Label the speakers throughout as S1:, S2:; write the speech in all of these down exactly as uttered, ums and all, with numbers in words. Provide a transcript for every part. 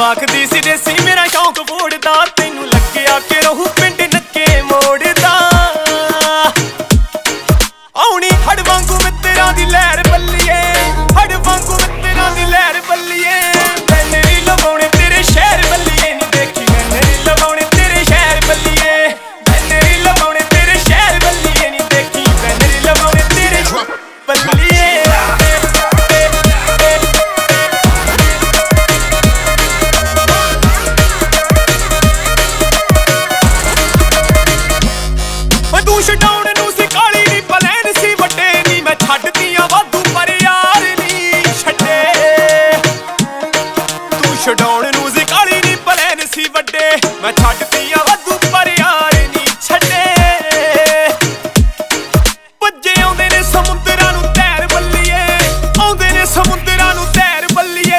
S1: ਆਖਦੀ ਸੀ ਦੇਸੀ ਮੇਰਾ ਸ਼ੌਂਕ ਫੋੜਦਾ, ਤੈਨੂੰ ਲੱਗਿਆ ਕਿ ਰਹੂ ਪਿੰਡ ਨੱਕੇ ਮੋੜਦਾ। ਆਉਣੀ ਹੜ ਵਾਂਗੂ ਮਿੱਤਰਾਂ ਦੀ ਲਹਿਰ ਬੱਲੀਏ, ਹੜ ਵਾਂਗੂ ਮਿੱਤਰਾਂ ਦੀ ਲਹਿਰ ਬੱਲੀਏ। ਗੈਲਰੀ ਲਵਾਉਣੇ ਤੇਰੇ ਸ਼ਹਿਰ ਬੱਲੀਏ, ਨੀ ਦੇਖੀ ਗੈਲਰੀ ਲਵਾਉਣੇ ਤੇਰੇ ਸ਼ਹਿਰ ਬੱਲੀਏ। ਗੈਲਰੀ ਲਵਾਉਣੇ ਤੇਰੇ ਸ਼ਹਿਰ ਬੱਲੀਏ, ਨੀ ਦੇਖੀ ਗੈਲਰੀ ਲਵਾਉਣੇ ਤੇਰੇ ਬੱਲੀਏ। ਤੂੰ ਛਡਾਉਣ ਨੂੰ ਸੀ ਕਾਲੀ ਨੀ ਪਲੈਨ ਸੀ ਵੱਡੇ ਨੀ, ਮੈਂ ਛੱਡਦੀਆਂ ਵਾਧੂ ਪਰ ਯਾਰ ਨੀ ਛੱਡੇ। ਤੂੰ ਛਡਾਉਣ ਨੂੰ ਸੀ ਕਾਲੀ ਨੀ ਪਲੈਨ ਸੀ ਵੱਡੇ, ਮੈਂ ਛੱਡਦੀਆਂ ਵਾਧੂ ਪਰ ਯਾਰ ਨੀ ਛੱਡੇ। ਭੱਜੇ ਆਉਂਦੇ ਨੇ ਸਮੁੰਦਰਾਂ ਨੂੰ ਤੈਰ ਬੱਲੀਏ, ਆਉਂਦੇ ਨੇ ਸਮੁੰਦਰਾਂ ਨੂੰ ਤੈਰ ਬੱਲੀਏ।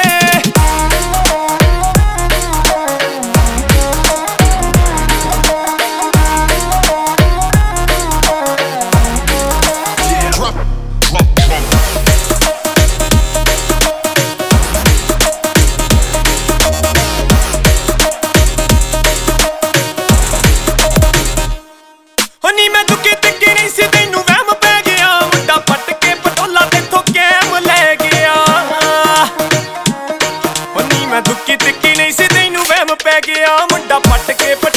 S1: ਨੀ ਮੈਂ ਦੁੱਕੀ ਤਿੱਕੀ ਨਹੀਂ ਸੀ ਤੈਨੂੰ ਵਹਿਮ ਪੈ ਗਿਆ, ਮੁੰਡਾ ਪੱਟ ਕੇ ਪਟੋਲਾ ਤੇਥੋਂ ਕੈਮ ਲੈ ਗਿਆ। ਨੀ ਮੈਂ ਦੁੱਕੀ ਤਿੱਕੀ ਨਹੀਂ ਸੀ ਤੈਨੂੰ ਵਹਿਮ ਪੈ ਗਿਆ, ਮੁੰਡਾ ਪੱਟ ਕੇ